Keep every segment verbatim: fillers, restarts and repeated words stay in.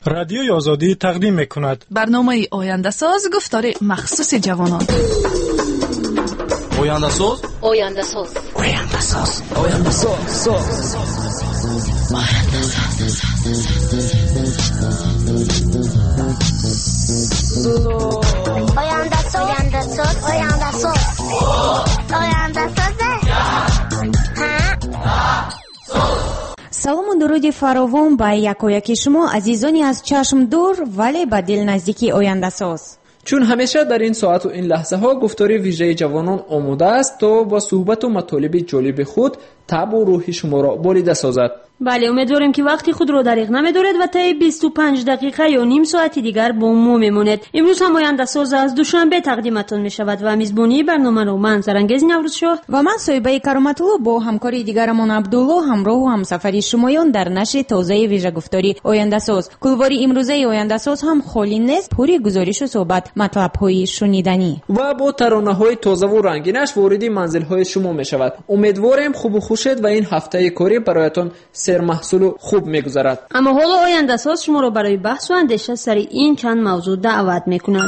رادیوی آزادی تقدیم می‌کند. برنامه آینده ساز گفتار مخصوص جوانان. آینده ساز آینده ساز آینده ساز آینده ساز آینده ساز آینده ساز آینده ساز آینده ساز салому дуруди фаровон ба якояки шумо азизони аз чашм дур вале ба дил наздики ояндасоз. چون همیشه در این ساعت و این لحظه ها گفتاری ویژه جوانان آماده است تا با صحبت و مطالب جالب خود طبع و روح شما را بالیده سازد. بله، امیدواریم که وقتی خود را دریغ نمی‌دارید و طی بیست و پنج دقیقه یا نیم ساعتی دیگر با ما میمونید. امروز هم آینده ساز از دوشنبه تقدیمتون میشود و میزبانی برنامه رو من زرنگز نوروزشاه و من سویبه کرامت‌الله با همکاری دیگرمان عبدالله همراه و همسفری شمایان در نشر تازه ویژه گفتاری آینده ساز. کلواری امروزه آینده ساز هم خالی نیست، پوری گزارش و صحبت، مطلب‌های شنیدنی و با ترانه‌های تازه و رنگینش وارد منزل‌های شما میشود. امیدواریم خوب و خوشید و این هفته کاری برایتان سر محصول خوب میگذرد. اما حالا آینده ساز شما را برای بحث و اندیشه سر این چند موضوع دعوت میکند.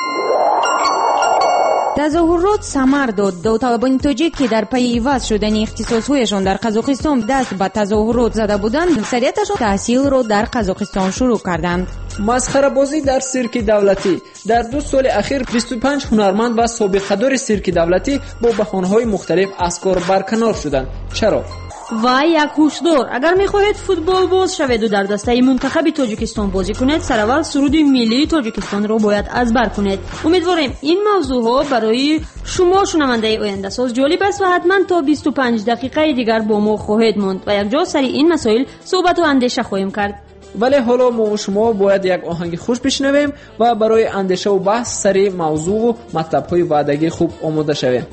تظاهرات ثمر داد. داوطلبان تاجیک که در پی عوض شدن اختصاص‌هایشان در قزاقستان دست به تظاهرات زده بودند، اکثریتشان تحصیل را در قزاقستان شروع کردند. مسخره بازی در سیرک دولتی. در دو سال اخیر بیست و پنج هنرمند و سابقه‌دار سیرک دولتی با بهانه‌های مختلف از کار برکنار شدند. چرا؟ و یک هشدار: اگر میخواهید فوتبال باز شوید و در دسته منتخب تاجیکستان بازی کنید، سراول سرود ملی تاجیکستان را باید ازبر کنید. امیدواریم این موضوع ها برای شما شنونده آینده ساز جالب است و حتما تا بیست و پنج دقیقه دیگر با ما خواهید ماند و یک جا سر این مسائل صحبت و اندیشه خواهیم کرد. ولی حالا ما و شما باید یک آهنگ خوش بشنویم و برای اندیشه و بحث سر موضوع و مطلب‌های وعدگی خوب آماده شویم.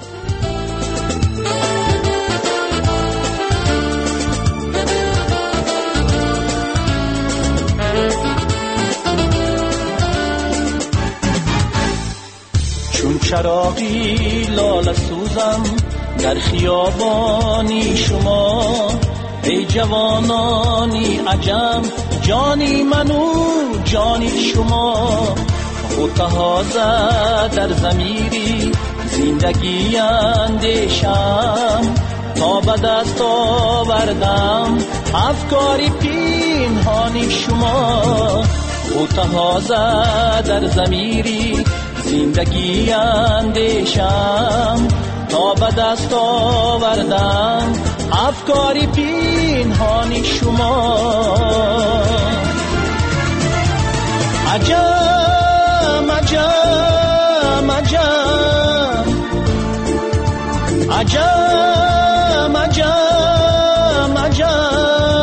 چراغی لاله سوزم در خیابانی شما، ای جوانانی عجم، جانی منو جانی شما، خود تازه در ضمیری زندگی اندیشم، تا به دست آوردم افکاری پنهانی شما، خود تازه در ضمیری زندگی اندیشم، تا به دست آوردم افکاری پنهانی شما. عجم عجم عجم عجم عجم عجم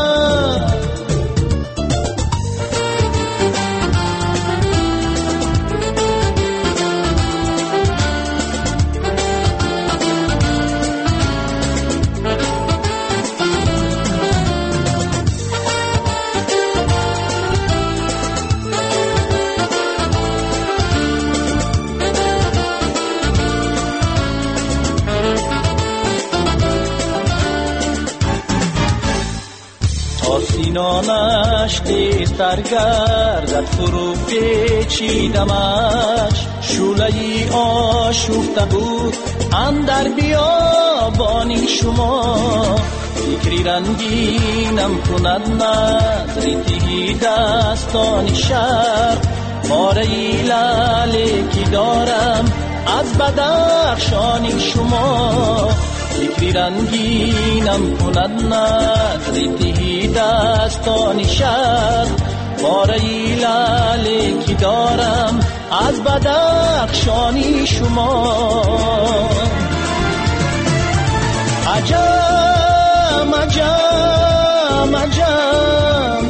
سینانش تیزتر گردد فرو پیچیدمش، شعله‌ای آشفته بود اندر بیابانی شما، فکری رنگینم کند نظری تهی دستانی شهر، پاره‌ای لاله که دارم از بدخشانی شما، فکری رنگینم کند نظری تهی دستانی شهر، پاره‌ای لاله که دارم از بدخشانی شما. عجم عجم عجم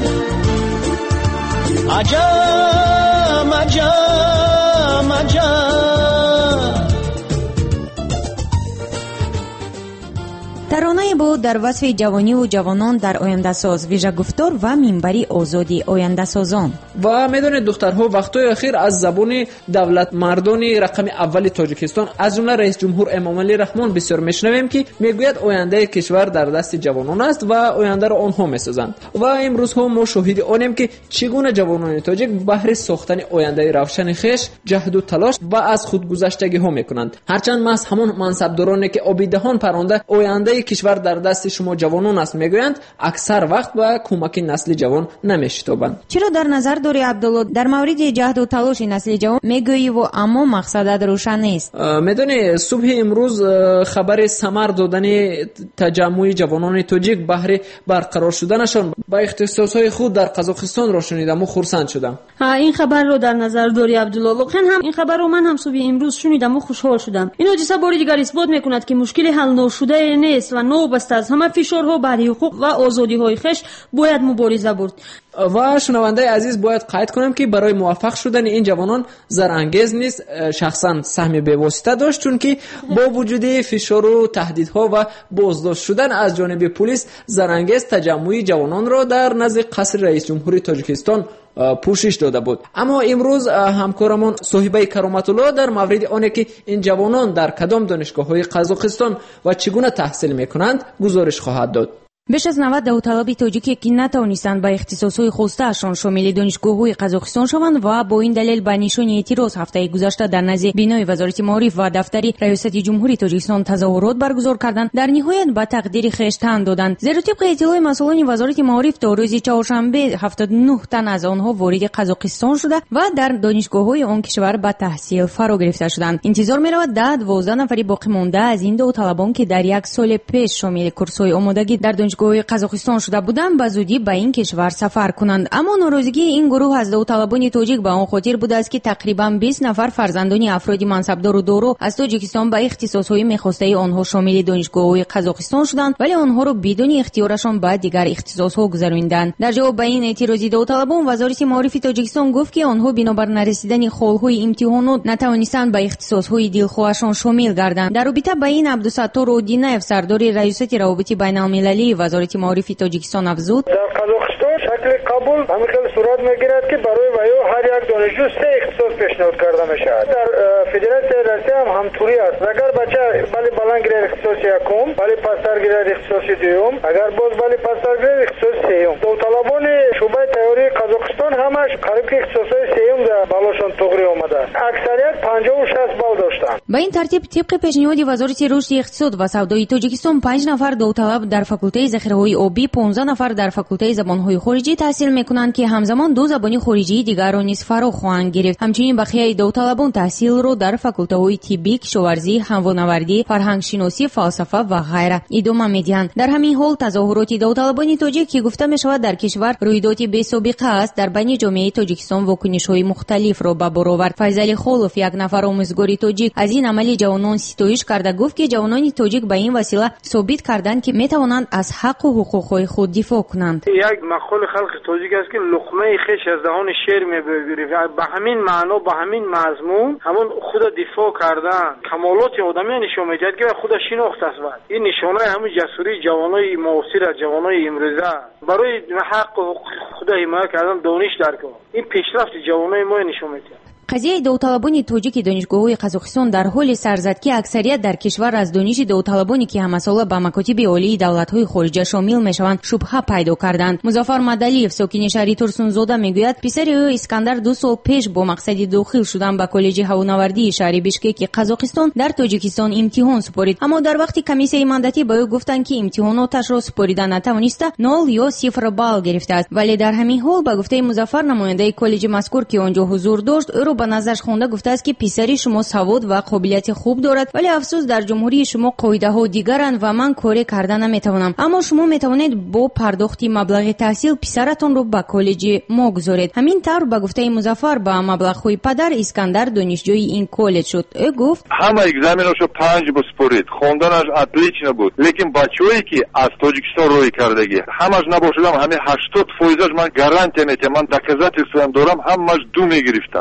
عجم عجم عجم. ترانه با дар васфи ҷавониву ҷавонон дар ояндасоз, вижагуфтор ва минбари озоди ояндасозон. ва медонед духтарҳо, вақтҳои ахир аз забони давлатмардони рақами аввали тоҷикистон аз ҷумла раис ҷумҳур эмомалӣ раҳмон бисёр мешунавем, ки мегӯяд ояндаи кишвар дар дасти ҷавонон аст ва ояндаро онҳо месозанд. ва имрӯзҳо мо шоҳиди онем, ки чӣ гуна ҷавонони тоҷик баҳри сохтани ояндаи равшани хеш ҷаҳду талош ва аз худгузаштагиҳо мекунанд. ҳарчанд маҳз ҳамон мансабдороне ки оби даҳон паронда ояндаи кишвар дар дасти шумо ҷавонон аст мегӯянд, аксар вақт ба кӯмаки насли ҷавон намешитобанд. чиро дар назар дорӣ Абдулло, дар мавриди ҷаҳду талоши насли ҷавон мегӯиву аммо мақсадат рӯшан нест? медонӣ, субҳи имрӯз хабари самар додани таҷаммуи ҷавонони тоҷик баҳри барқарор шуданашон ба ихтисосҳои худ дар қазоқистонро шунидаму хурсанд шудам. ҳа, ин хабарро дар назар дорӣ Абдулло. воқеан ҳам ин хабарро ман ҳам субҳи имрӯз шунидаму хушҳол шудам. ин ҳодиса бори дигар исбот мекунад, ки мушкили ҳалношудае нест ва новобаста аз ҳама фишорҳо бари ҳуқуқ ва озодиҳои хеш бояд мубориза бурд. ва шунавандаи азиз бояд қайд кунам, ки барои муваффақ шудани ин ҷавонон зарангез низ шахсан саҳми бевосита дошт, чунки бо вуҷуди фишору таҳдидҳо ва боздошт шудан аз ҷониби пулис зарангез таҷаммуи ҷавононро дар назди қасри раис ҷумҳури Тоҷикистон пӯшиш дода буд. аммо имрӯз ҳамкорамон соҳибаи кароматулло дар мавриди оне ки ин ҷавонон дар кадом донишгоҳҳои Қазоқистон ва чӣ гуна таҳсил мекунанд гузориш хоҳад дод. беш аз навад давталаби тоҷике ки натавонистанд ба ихтисосҳои хостаашон шомили донишгоҳҳои Қазоқистон шаванд ва бо ин далел ба нишони эътироз ҳафтаи гузашта дар назди бинои вазорати маориф ва дафтари раёсати ҷумҳури Тоҷикистон тазоҳурот баргузор карданд, дар ниҳоят ба тақдири хеш тан доданд. зеро тибқи иттилои масъулони вазорати маориф то рӯзи чаҳоршанбе ҳафтод и нӯҳ тан аз онҳо вориди Қазоқистон шуда ва дар донишгоҳҳои он кишвар ба таҳсил фаро гирифта шуданд. интизор меравад да дувоздаҳ нафари боқимонда аз ин давталабон ки дар як соли пеш шомили курсҳои омодагӣ дар донишгоҳҳои Қазоқистон шуда буданд, ба зудӣ ба ин кишвар сафар кунанд. аммо норозигии ин гурӯҳ аз давталабони тоҷик ба он хотир будааст, ки тақрибан бист нафар фарзандони афроди мансабдору доро аз Тоҷикистон ба ихтисосҳои мехостаи онҳо шомили донишгоҳҳои Қазоқистон шуданд, вале онҳоро бидуни ихтиёрашон ба дигар ихтисосҳо гузаронинданд. дар ҷавоб ба ин эътирози давталабон, вазорати маорифи Тоҷикистон гуфт, ки онҳо бинобар нарасидани холҳои имтиҳонот натавонистанд ба ихтисосҳои дилхоҳашон шомил гарданд. дар робита ба ин Абдусаттор Одинаев, сардори раёсати равобити байналмилалии вазорати маорифи Тоҷикистон афзуд: дар Қазоқистон шакли қабул ҳамин хел сурат мегирад, ки барои ваё ҳар як донишҷӯ се ихтисос пешниҳод карда мешавад. дар федератсияи Россия ҳам ҳамтури аст. агар бача бали баланд гирад ихтисоси якум, бали пасттар гирад ихтисоси дуюм, агар боз бали пасттар гирад ихтисоси сеюм. давталабони шӯъбаи тайёрии Қазоқистон ҳамаш қариб ки ихтисосҳои сеюм дар балошон туғри омадааст. аксарият панҷову шаст бал доштанд. ба ин тартиб тибқи пешниҳоди вазорати рушди иқтисод ва савдои Тоҷикистон, панҷ нафар давталаб дар факултаи захираҳои обӣ, понздаҳ нафар дар факултаи забонҳои хориҷӣ таҳсил мекунанд, ки ҳамзамон ду забони хориҷии дигарро низ фаро хоҳанд гирифт. ҳамчунин бақияи давталабон таҳсилро дар факултаҳои тиббӣ, кишоварзӣ, ҳавонавардӣ, фарҳангшиносӣ, фалсафа ва ғайра идома медиҳанд. дар ҳамин ҳол тазоҳуроти давталабони тоҷик, ки гуфта мешавад дар кишвар рӯйдоди бесобиқа аст, дар байни ҷомеаи Тоҷикистон вокунишҳои мухталифро ба бор овард. Файзали Холов, як нафар омӯзгори тоҷик, аз ин амали ҷавонон ситоиш карда гуфт, ки ҷавонони тоҷик ба ин васила собит карданд, ки метавонанд аз ҳаққу ҳуқуқҳои худ дифоъ کنند. یک مقال خلق تاجیک است که لقمه خیش از دهان شیر میبرید. به همین معنا به همین مضمون همون خود دفاع کردن کمالات آدمی نشون میده که خود شناخته است. این نشانه همون جسوری جوانای معاصر جوانای امروزه برای حق خود حمایت کردن دانش درک. این پیشرفت جوانای ما نشون میده. قضیه داوطلبانی توجیک دانشگاه‌های قزاقستان در حال سرزد که اکثریت در کشور از دانش داوطلبانی که همساله به مکاتب عالی دولت‌های خارجه شامل میشوند شبهه پیدا کردند. مظفر مدلیف ساکن شهر ترسونزاده میگوید پسر او اسکندر دو سال پیش با مقصد داخل شدن به کالج هوانوردی شهر بیشکک قزاقستان در تاجیکستان امتحان سپارید، اما در وقتی کمیسیه ایماندتی به او گفتند که امتحاناتش را سپاریدن نتوانسته، نول یا صفر بال گرفته است. ولی در همین حال به گفته مظفر نماینده کالج مذکور که آنجا حضور داشت، او را به نظرش خوانده گفته است که پسری شما سواد و قابلیت خوب دارد، ولی افسوس در جمهوری شما قاعده ها دیگرند و من کاری کردن نمیتوانم، اما شما میتوانید با پرداخت مبلغ تحصیل پسرتون رو به کالج ما گذارید. همین طور به گفته مظفر با مبلغ خوی پدر اسکندر دانشجوی این کالج شد. او گفت همه اگزامیناشو پنج بسپرید، خواندنش اطلیچ نبود، لیکن بچه‌ای که از تاجیکستان روی کردگی همش نباشدم همه هشتاد فایزش من گارانتی میتونم، من دکزات سوام دارم، همش دو میگرفتن. زبان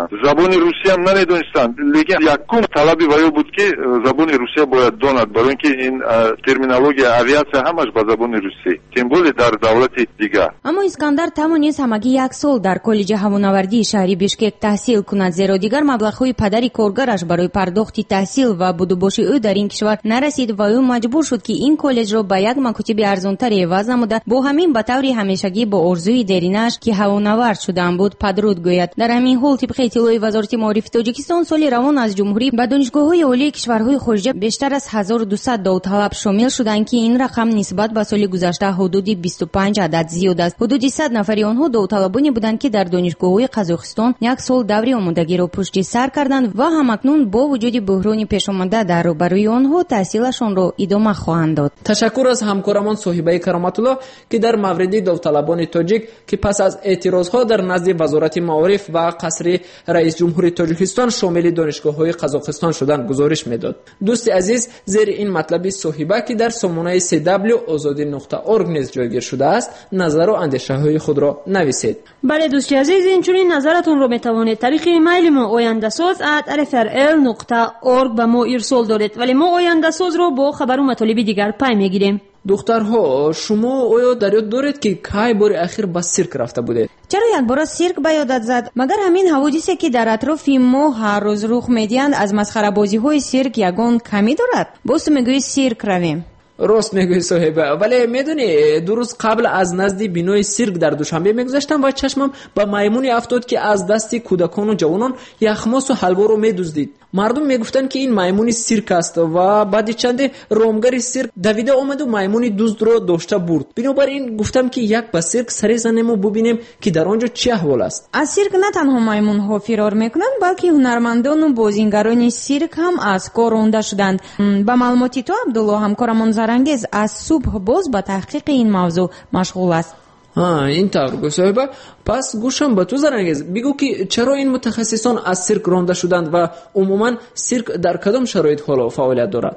забони русия هم نمیدونستند، لیکن یکم طلبی وایو بود که زبان روسیه باید داند، برای اینکه این терминология авиация همش با زبان روسی، тем более در دولت دیگر. اما اسکندر توانست همگی یک سال در کالج هوانوردی شهری بیشکک تحصیل کند، زیرا دیگر مبلغ‌های پدری کارگرش برای پرداخت تحصیل و بودوباش او در این کشور نرسید و او مجبور شد که این کالج را به یک مکاتب ارزان‌تر عوض نموده. با همین به طور همیشگی با آرزوی دیرینش که هوانورد شدن بود پدرود گوید. در همین حال طبق اطلاع وزارت معارف تاجیکستان سال روان از جمهوری به دانشگاه‌های عالی کشورهای خارجه بیشتر از هزار و دویست داوطلب شامل شدند که این رقم نسبت به سال گذشته حدود بیست و پنج عدد زیاد است. حدود صد نفری آنها داوطلبانی بودند که در دانشگاه‌های قزاقستان یک سال دوره آموزگی را پشت سر کردند و همکنون با وجود بحران پیش آمده در روبروی آنها تحصیلشان را ادامه خواهند داد. تشکر از همکارمان صاحبه کرامت الله که در مورد داوطلبان تاجیک که پس از اعتراضها در نزد وزارت معارف و قصر رئیس جمهور تاجیکستان شامل دانشگاه‌های قزاقستان شدن گزارش میداد. دوست عزیز، زیر این مطلب صاحبه که در سامانه سی دبلیو آزادی نقطه اورگ نیز جایگیر شده است، نظر و اندیشه‌های خود را نویسید. بله دوست عزیز، اینچنین نظرتون رو میتوانید طریق ایمیل ما oyandasaz at r f r l نقطه org به ما ارسال دارید، ولی ما oyandasaz رو با خبر و مطالب دیگر پی میگیریم. دخترها، شما آیا در یاد دارید که کی بار اخیر به سیرک رفته بودید؟ چرا یک بار سیرک به یادت زد؟ مگر همین حوادثی که در اطراف ما هر روز رخ میدهند از مسخره بازی های سیرک یگان کمی دارد؟ باز تو میگویی سیرک رویم. راست میگوی صاحبه، ولی میدونی دو روز قبل از نزد بینای سیرک در دوشنبه میگذشتم و چشمم به میمونی افتاد که از دست کودکان و جوانان یخماس و حلوا رو میدزدید. مردم میگفتن که این میمون سیرک است و بعد چند رامگر سیرک دویده آمد و میمون دزد رو داشته برد. بنابراین گفتم که یک به سیرک سری زنیم و ببینیم که در آنجا چه احوال است. از سیرک نه تنها میمون ها فرار میکنند، بلکه هنرمندان و بازیگران سیرک هم از کار رانده شدند. با معلومات تو عبدالله، همکارمان زرنگیز از صبح باز به تحقیق این موضوع مشغول است. ها این طور صاحبه، پس گوشم به تو زرنگیز، بگو که چرا این متخصصان از سیرک رانده شدند و عموما سیرک در کدام شرایط حالا فعالیت دارد؟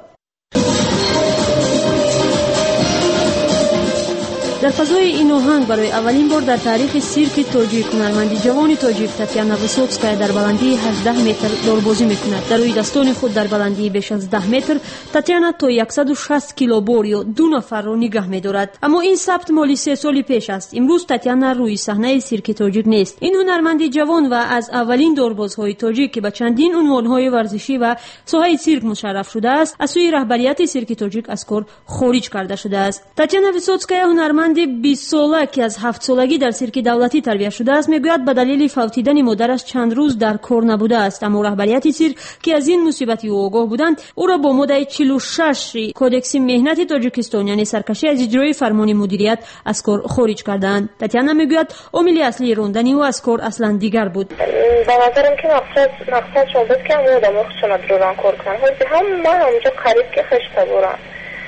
در فضای این آهنگ برای اولین بار در تاریخ سیرک تاجیک هنرمندی جوان تاجیک تاتیانا ویسوتسکایا در بلندی هجده متر دوربازی میکند. در روی دستان خود در بلندی بیش از ده متر تاتیانا تا صد و شصت کیلو بار یا دو نفر را نگه می‌دارد. اما این ثبت مالی سه سالی پیش است. امروز تاتیانا روی صحنه سیرک تاجیک نیست. این هنرمندی جوان و از اولین دوربازهای تاجیک که به چندین عنوان‌های ورزشی و ساحه سیرک مشرف شده است، از سوی رهبریت سیرک تاجیک از کار خارج کرده شده است. تاتیانا ویسوتسکایا هنرمند بیست ساله که از هفت سالگی در سیرک دولتی تربیت شده است میگوید به دلیل فوتیدن مادرش چند روز در کار نبوده است، اما رهبریت سیرک که از این مصیبتی او آگاه بودند او را با ماده چهل و شش کودکس مهنت تاجیکستان یعنی سرکشی از اجرای فرمان مدیریت از کار خارج کردند. تاتیانا میگوید عامل اصلی راندن او از کار اصلا دیگر بود. به نظرم که مقصد مقصد شده است که آدم خودشون رو ران کار کنن. هم من اونجا قریب که خشته بودم.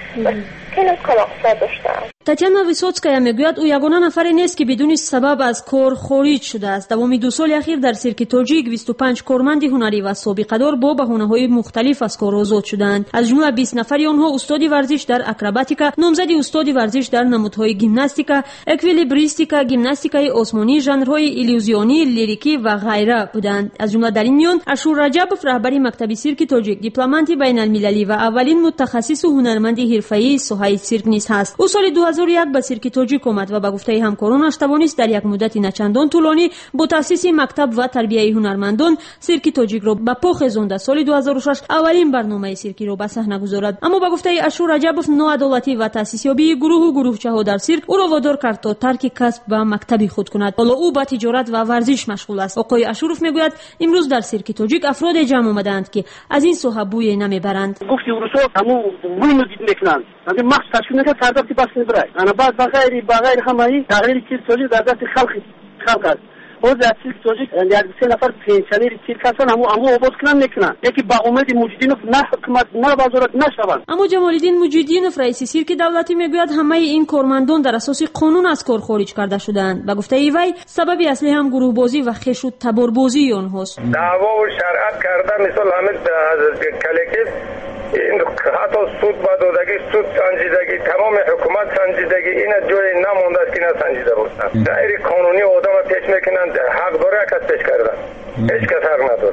تاتیانا ویسوتسکایا میگوید او یگانه نفری نیست که بدون سبب از کار خارج شده است. دوام دو سال اخیر در سیرک تاجیک بیست و پنج کارمند هنری و سابقه دار با بهانه‌های مختلف از کار آزاد شدند. از جمله بیست نفری آنها استاد ورزش در اکروباتیکا، نامزد استاد ورزش در نمودهای گیمناستیکا، اکویلیبریستیکا، گیمناستیکای آسمانی، ژانرهای ایلیوزیونی، لیریکی و غیره بودند. از جمله در این میان اشور رجبوف رهبر مکتب سیرک تاجیک، دیپلمات بین‌المللی و اولین متخصص و هنرمند حرفه‌ای ساحه سیرک نیز هست. او سال دو هزار و یک به سیرک تاجیک آمد و به گفته همکارانش توانست در یک مدت نچندان طولانی با تأسیس مکتب و تربیت هنرمندان سیرک تاجیک را به پا خزانده. سال دو هزار و شش اولین برنامه سیرکی را به صحنه گذارد. اما به گفته اشور رجبوف ناعدالتی و تأسیسیابی گروه و گروهچه‌ها در سیرک او را وادار کرد تا ترک کسب و مکتبی خود کند. حالا او با تجارت و ورزش مشغول است. آقای اشوروف میگوید امروز در سیرک تاجیک افراد جمع آمدند که از این ساحه بوی نمیبرند. گفتی اروسا همو بوی ندید میکنند. اگه مخ تشکیل نکرد سردفتی بس نبرای. انا بعد بغیر بغیر همایی تغییر چیز تاجیک در دست خلق خلق است. او در سیرک تاجیک یعنی سه نفر پنچنیر سیرک هستن همو همو آباد کنن نکنن. یکی با امید موجودینوف نه حکومت نه وزارت نشوند. اما جمال الدین موجودینوف رئیس سیرک دولتی میگوید همه این کارمندان در اساس قانون از کار خارج کرده شدند. به گفته وی سبب اصلی هم گروه بازی و خش و تبار بازی آنهاست. دعوا و شرعت کردن مثل همه کلکس این حتی سود با دادگی سود سنجیدگی تمام حکومت سنجیدگی این جای نمونده است که نسنجیده بودن. غیر قانونی آدم پیش میکنند، حق داره کس پیش کردن، هیچ کس حق نداره.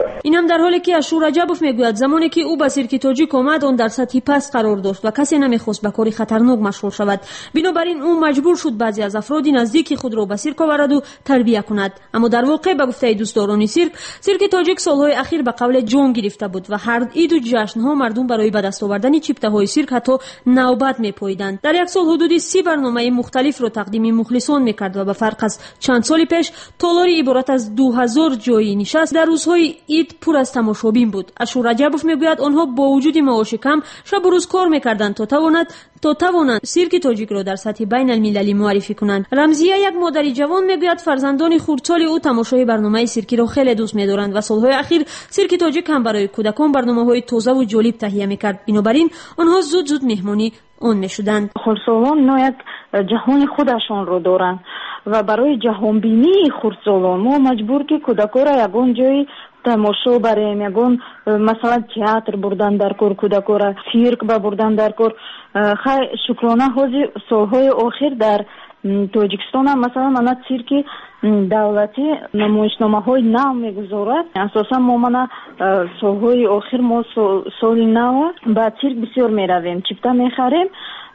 هم در حالی که اشور رجبوف میگوید زمانی که او به سیرک تاجیک آمد آن در سطح پست قرار داشت و کسی نمیخواست به کاری خطرناک مشغول شود. بنابراین او مجبور شد بعضی از افراد نزدیک خود را به سیرک آورد و تربیت کند. اما در واقع به گفته دوستداران سیرک، سیرک تاجیک سالهای اخیر به قول جان گرفته بود و هر عید و جشن‌ها مردم برای به دست آوردن چیپته‌های سیرک حتی نوبت می‌پاییدند. در یک سال حدود سی برنامه مختلف را تقدیم مخلصان می‌کرد و به فرق از چند سال پیش تالاری عبارت از دو هزار جای نشست در روزهای عید پر از تماشابین بود. اشور رجبوف میگوید آنها با وجود معاش کم شب و روز کار می‌کردند تا تواند تا توانند سیرک تاجیک را در سطح بین المللی معرفی کنند. رمزیه یک مادر جوان میگوید فرزندان خردسال او تماشای برنامه سیرکی را خیلی دوست می‌دارند و سالهای اخیر سیرک تاجیک هم برای کودکان برنامه‌های تازه و جالب تهیه می‌کرد. بنابراین آنها زود زود مهمانی اون می‌شدند. خردسالان اینا یک جهان خودشان رو دارند و برای جهان بینی خردسالان ما مجبور که کودکان را یگان جای تماشا بریم، یگان مثلا تئاتر بردن در کار، کودکان را سیرک بردن در کار. خیلی شکرانه حاضر سالهای آخر در تاجیکستان هم مثلا من سیرک دولتی نمایشنامه های نو میگذارد. اساسا ما من سالهای آخر ما سال نو با سیرک بسیار میرویم، چیپتا میخریم،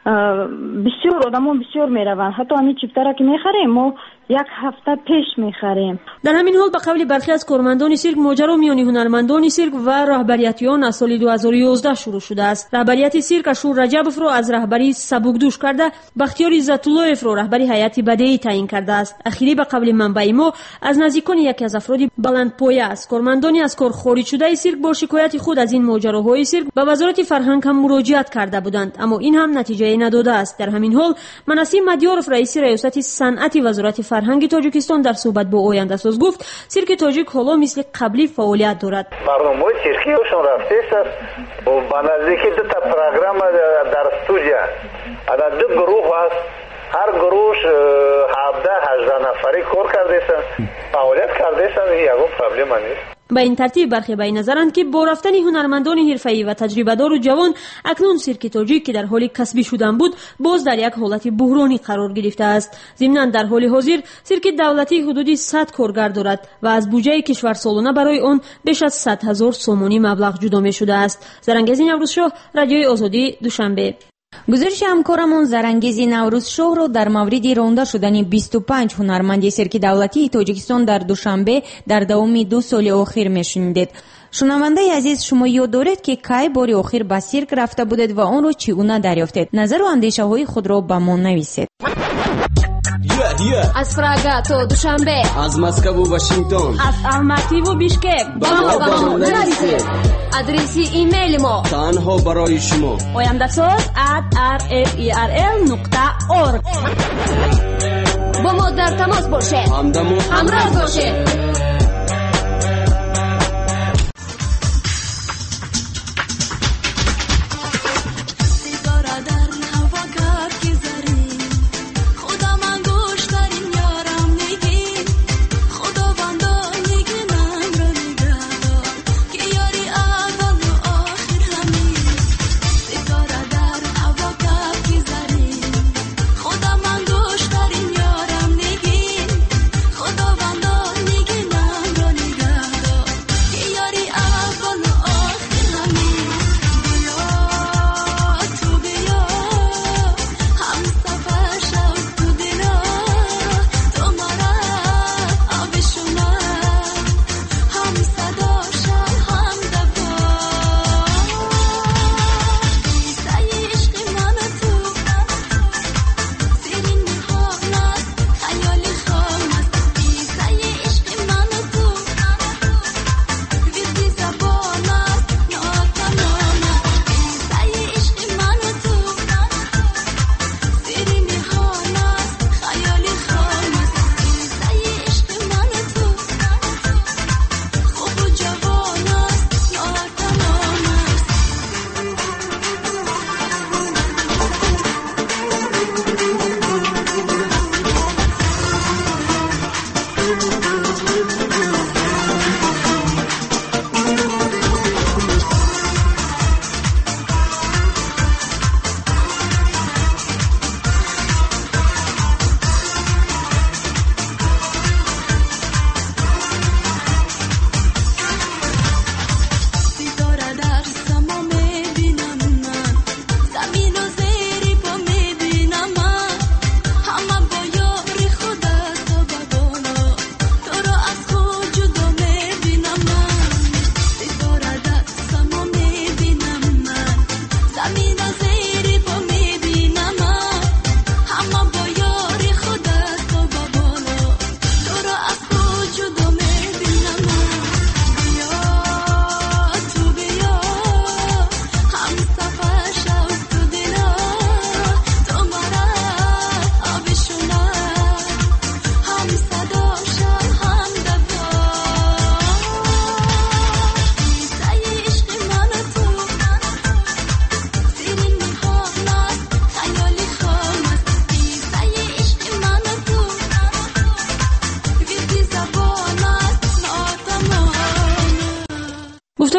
بسیار آدمان بسیار میروند. حتی همین چیپتا را که میخریم ما یک هفته پیش میخریم. در همین حال به قول برخی از کارمندان سیرک ماجرا میان هنرمندان سیرک و رهبریتیان از سال دو هزار و یازده شروع شده است. رهبریت سیرک اشور رجبوف را از رهبری سبکدوش کرده بختیار عزت‌الله‌اف را رهبری هیئت بدیعی تعیین کرده است. اخیری به قول منبع ما از نزدیکان یکی از افراد بلندپایه است. کارمندانی از کار خارج شده سیرک با شکایت خود از این ماجراهای سیرک به وزارت فرهنگ هم مراجعت کرده بودند، اما این هم نتیجه نداده است. در همین حال منصی مدیارف رئیس ریاست صنعت وزارت فرهنگ تاجیکستان در صحبت با آینده ساز گفت سیرک تاجیک حالا مثل قبلی فعالیت دارد. برنامه سیرکیشون رفته است و به نزدیکی دو تا پروگرام در استودیا در دو گروه است. هر گروه هفده هجده نفری کار کرده است، فعالیت کرده است. یگان پرابلم نیست. به این ترتیب برخی به نظرند که با رفتن هنرمندان حرفه‌ای و تجربه‌دار و جوان اکنون سیرک تاجیک که در حال کسبی شدن بود باز در یک حالت بحرانی قرار گرفته است. ضمناً در حال حاضر سیرک دولتی حدودی صد کارگر دارد و از بودجه کشور سالانه برای آن بیش از صد هزار سومانی مبلغ جدا می شده است. زرنگیز نوروزشاه، رادیوی آزادی، دوشنبه. گزارش همکارمون زرنگیز نوروزشاه رو در مورد رونده شدن بیست و پنج هنرمند سیرک دولتی تاجیکستان در دوشنبه در دوام دو سال اخیر میشنیدید. شنونده عزیز، شما یاد دارید که کی بار آخر به سیرک رفته بودید و آن رو چگونه دریافتید؟ نظر و اندیشه های خود را به ما نویسید. از پراگا تا دوشنبه، از مسکو و واشنگتن، از الماتی و بیشکک با ما با ما نویسید. آدرسی ایمیل ما تنها برای شما oyandasos at r f e r l نقطه org. با ما در تماس باشید، همراه باشید.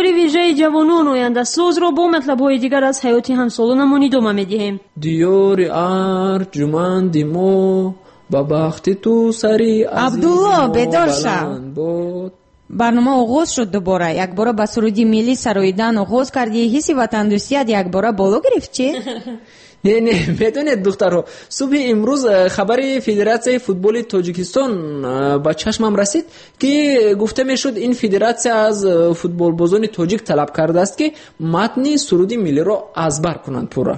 گفتاری ویژه جوانان آینده ساز را با مطلب‌های دیگر از حیات همسالانمان ادامه می‌دهیم. دیار ارجمند ما با بخت تو سری عبدالله بیدار شو. برنامه آغاز شد دوباره. یک بار با سرودی ملی سراییدن آغاز کردی، حسی وطندوستیت یک بار بالا گرفت چی؟ نه نه میدونید دخترها، صبح امروز خبر فدراسیون فوتبال تاجیکستان با چشمم رسید که گفته میشد این فدراسیون از فوتبال بازان تاجیک طلب کرده است که متن سرودی ملی را ازبر کنند پورا.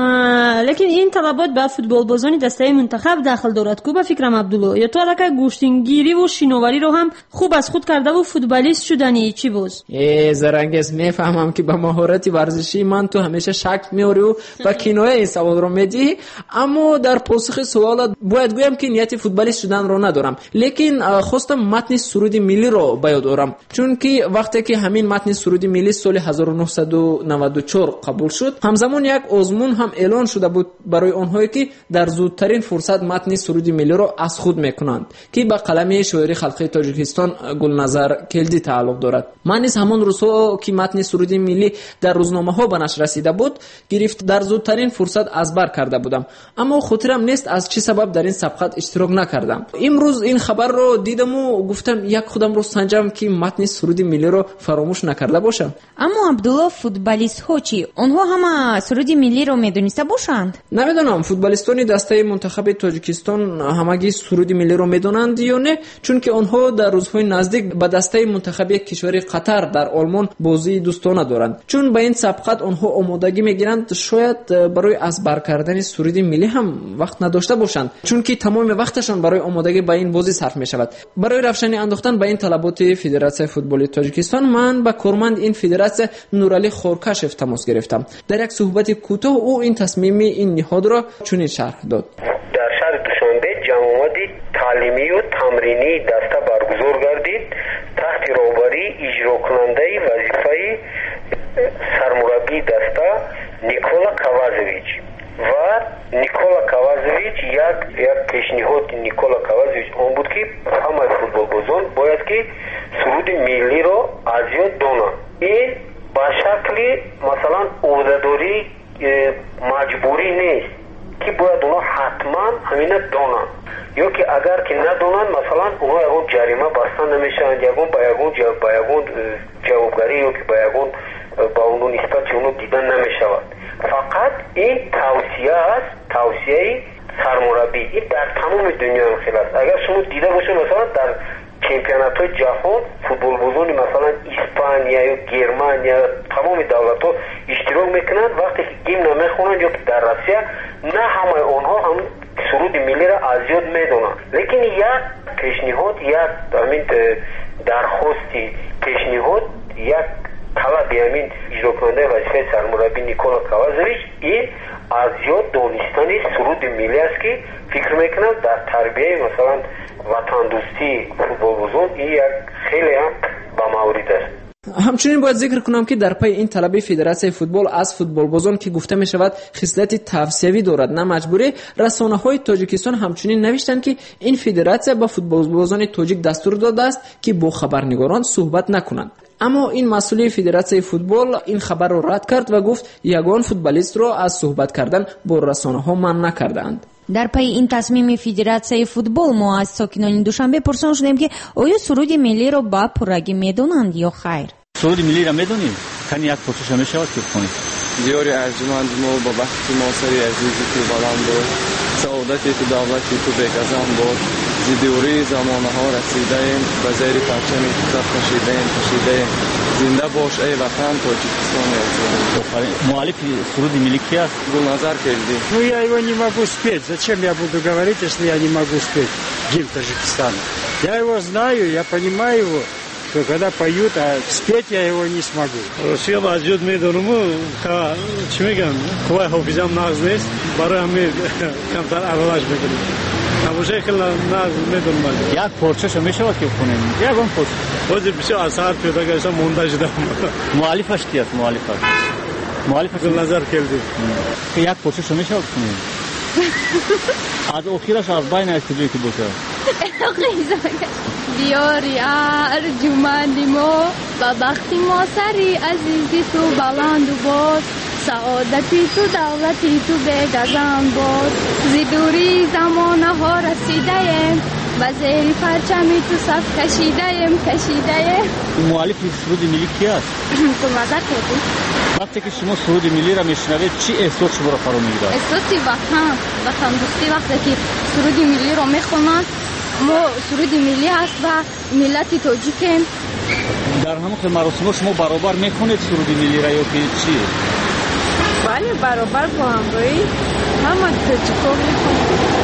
لیکن این طلبات به فوتبال بازان دسته منتخب داخل دارد کو به فکرم عبدالله، یا تو الکه گوشتنگیری و شینواری رو هم خوب از خود کرده و فوتبالیست شدنی چی باز؟ ای زرنگس میفهمم که به مهارت ورزشی من تو همیشه شک میاری و با کنایه این سوال رو میدی، اما در پاسخ سوالات باید گویم که نیت فوتبالیست شدن رو ندارم، لیکن خواستم متن سرود ملی رو به یاد آورم، چون که وقتی که همین متن سرود ملی سال هزار و نهصد و نود و چهار قبول شد، همزمان یک آزمون هم اعلان شده بود برای آنهایی که در زودترین فرصت متن سرود ملی را از خود میکنند که به قلمه شاعر خلقی تاجیکستان گلنظر کلدی تعلق دارد. من نیز همان روزها که متن سرود ملی در روزنامه ها به نشر رسیده بود گرفت در زودترین فرصت ازبر کرده بودم، اما خاطرم نیست از چه سبب در این سبقت اشتراک نکردم. امروز این خبر رو دیدم و گفتم یک خودم رو سنجم که متن سرود ملی رو فراموش نکرده باشم. اما عبدالله فوتبالیست ها چی؟ آنها هم سرود ملی رو میدونسته باشند؟ نمیدونم فوتبالیستان دسته منتخب تاجیکستان همگی سرود ملی رو میدونند یا نه، چون که آنها در روزهای نزدیک به دسته منتخب کشور قطر در آلمان بازی دوستانه دارند. چون به این سبقت آنها آمادگی میگیرند شاید برای ازبر کردن سرود ملی هم وقت نداشته باشند، چون که تمام وقتشان برای آمادگی به این بازی صرف می شود. برای روشنی انداختن به این طلبات فدراسیون فوتبال تاجیکستان من با کارمند این فدراسیون نورعلی خورکشف تماس گرفتم. در یک صحبت کوتاه او این تصمیم این نهاد را چنین شرح داد. در شهر دوشنبه جمعیت تعلیمی و تمرینی دسته برگزار گردید تحت رهبری اجرا کننده وظیفه سرمربی دسته نیکولا کوازویچ و نیکولا کوازویچ یک یک پیشنهاد نیکولا کوازویچ اون بود که همه فوتبال بازان باید که سرود ملی را از یاد دانند. این با شکل مثلا عهده‌داری مجبوری نیست که باید اونا حتما همینه دانن، یا که اگر که ندانن مثلا اونا یکون جریمه بستن نمیشن، یکون با یکون با یکون جوابگری یا که با یکون با اونو نسبت اونو دیدن نمیشود. فقط این توصیه است، توصیه سرمربی. این در تمام دنیا هم خیلی است. اگر شما دیده باشید مثلا در چمپیونات های جهان فوتبال بازان مثلا اسپانیا یا گرمانیا تمام دولت ها اشتراک میکنند، وقتی که گیم نمیخونند یا در روسیه نه همه آنها هم سرود ملی را از یاد میدونند. لیکن یک پیشنهاد، یک همین درخواستی پیشنهاد، یک طلب همین اجرا کننده وظیفه سرمربی نیکولا کوازویچ این از یاد دانستن سرود ملی است که فکر میکنم در تربیه مثلا وطن دوستی فوتبال بازان این یک خیلی هم با مورد است. همچنین باید ذکر کنم که در پای این طلب فدراسیون فوتبال از فوتبال بازان که گفته می شود خصلت توصیوی دارد نه مجبوری، رسانه های تاجیکستان همچنین نوشتند که این فدراسیون با فوتبال بازان تاجیک دستور داده است که با خبرنگاران صحبت نکنند. اما این مسئول فدراسیون فوتبال این خبر را رد کرد و گفت یگان فوتبالیست را از صحبت کردن با رسانه ها منع نکردند. در پای این تصمیم فدراسیون فوتبال ما از ساکنان دوشنبه پرسان شدیم که آیا سرود ملی را با پررگی میدونند یا خیر؟ سرود ملی را میدونید؟ کنی یک پرسش میشود که کنید. دیار ارجمند ما با وقتی ما سری عزیزی تو بلند بود، سعادتی تو دولتی تو بگذن بود، زیدوری زمانه ها رسیده ایم و زیر پرچمی کتاب کشیده ایم کشیده ایم زنده باش ای وطن تاجیکستان عزیزم. مؤلف سرود ملی کی است؟ گلنظر کلدی. Ну я его не могу спеть. Зачем я буду говорить, если я не могу спеть гимн Таджикистана? Я его знаю, я понимаю его. Что когда поют, а спеть я его не смогу. Россия ваджуд медонум, ка чӣ мегӯям, қувваи ҳофизам нағз нест, барои ҳамин камтар аралаш мекунем. Тамошаи хел нағз медонам. Як порчаша мешавад ки хунем? Ягон порча. Ҳозир бисёр аз саҳар пиёда гаштам, монда шудам. Муаллифаш ки аст? Муаллифаш. Муаллифаш Гулназар Келди. Як порчаша мешавад хунем? از آخرش از بین استودیوی که باشد دیاری ارجمند ما با بختی ما سری عزیزی تو بلند و باد، سعادتی تو دولتی تو بگذان باد، زیدوری زمانه ها رسیدیم و زیر پرچمی تو صف کشیدیم کشیدیم. مؤلف سرود ملی کی است؟ تو نظر کردی؟ وقتی که شما سرود ملی را میشنوید چی احساس شما را فرا میگیرد؟ احساسی وطن وطن دوستی. وقتی که سرود ملی رو میخونن ما سرود ملی هست و ملت تاجیکیم. در همون مراسم شما برابر میکنید سرود ملی را یا که چی؟ بله برابر با همراهی همه تاجیکا میخونیم.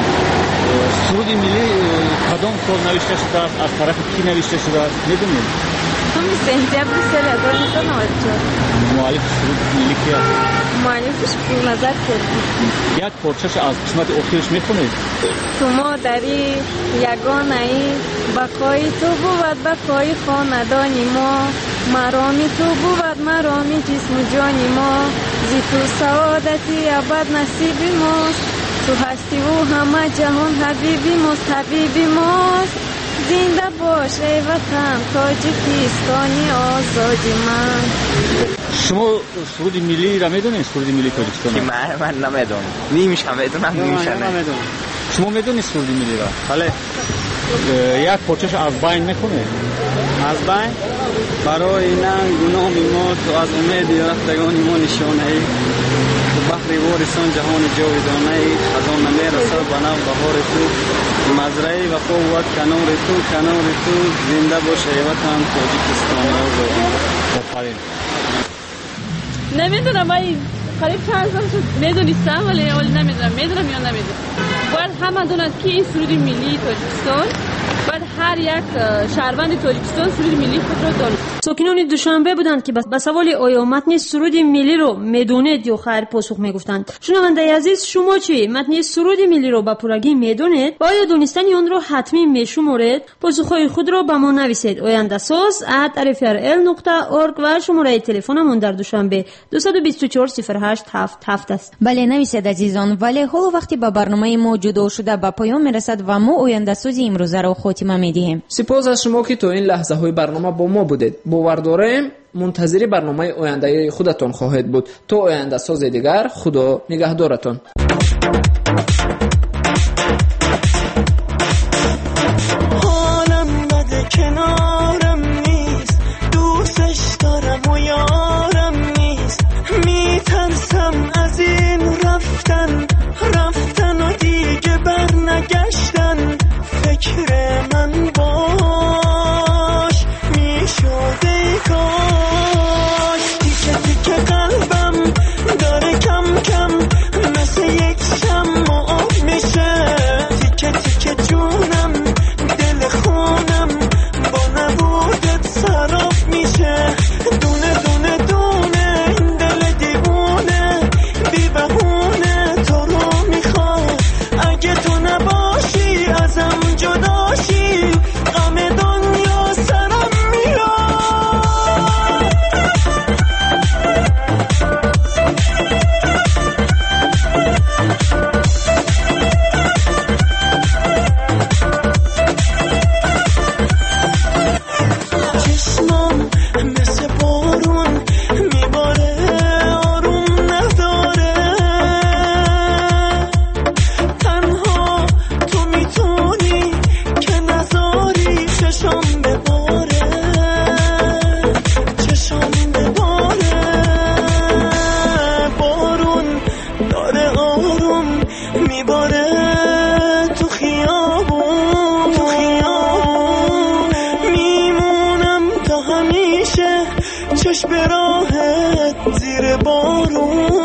سرود ملی کدام سال نوشته شده است؟ از طرف کی نوشته شده است؟ میدونید؟ همین سنتیامبر سال هزار و نهصد و نود و چهار. مؤلف سرود ملی کی است؟ مؤلفش نظر کردی. یک پارچه‌اش از قسمت آخرش میخونید؟ تو مادری یگانه ای، بقای تو بود بقای خاندانی ما، مرامی تو بود مرامی جسم و جانی ما، زی تو سعادتی ابد نصیب ماست، تو هستی و همه جهان حبیبی ماست حبیبی ماست. زنده باش ای وطن تاجیکستانی آزادی من. شما سرود ملی را میدونید؟ سرود ملی تاجیکستان؟ من من نمیدونم. نیمیش هم میدونم نیمیش هم نمیدونم. شما میدونید سرود ملی را؟ بله. یک پارچه‌اش از بین میخونید؟ از بین برای ننگ گناه ما تو از امید رفتگان ما نشانه ای، بحری وارسان جهان جاودانه ای، خزان نمیرسد به نو بهار تو، مزرعه و قوت کنار تو کنار تو، زنده باش ای وطن تاجیکستان آزادی. آفرین. نمیدونم من قریب چند سال شد میدونستم ولی اول نمیدونم میدونم یا نمیدونم. باید همه دونند که این سرود ملی تاجیکستان باید هر یک شهروند تاجیکستان سرود ملی خود را دارد. ساکنان دوشنبه بودند که به سوال آیا متن سرود ملی رو میدونید یا خیر پاسخ میگفتند. شنونده عزیز شما چی متن سرود ملی رو به پورگی میدونید و آیا دونستن آن رو حتمی میشمرید؟ پاسخهای خود را به ما نویسید. آینده ساز ات ار اف ار ال نقطه اورگ و شماره تلفنمون در دوشنبه دو دو چهار صفر هشت هفت هفت است. بله نویسید عزیزان، ولی حالا وقتی به برنامه ما جدا شده به پایان میرسد و ما آینده ساز امروز را خاتمه میدیم. سپاس از شما که تا این لحظه های برنامه با ما بودید. باور دارم منتظر برنامه آینده خودتان خواهید بود. تا آینده ساز دیگر خدا نگهدارتان. حالم بده کنارم نیست، دوستش دارم و یارم نیست، میترسم از این رفتن رفتن و دیگه برنگشتن، فکر من باش میشده کاش، تیکه تیکه قلبم داره کم کم مثل یک شمع آب میشه، تیکه تیکه جونم دل خونم با نبودت سراب میشه، دونه دونه دونه این دل دیوونه بی بهونه تو رو میخواد، اگه تو نباشی ازم جداشی غم دنیا سرم میاد. چشمم مثل بارون میباره آروم نداره، تنها تو میتونی که نذاری چشم بباره چشم بباره، بارون داره آروم میباره تو خیابون تو خیابون، میمونم تا همیشه چشم راهت زیر بارون.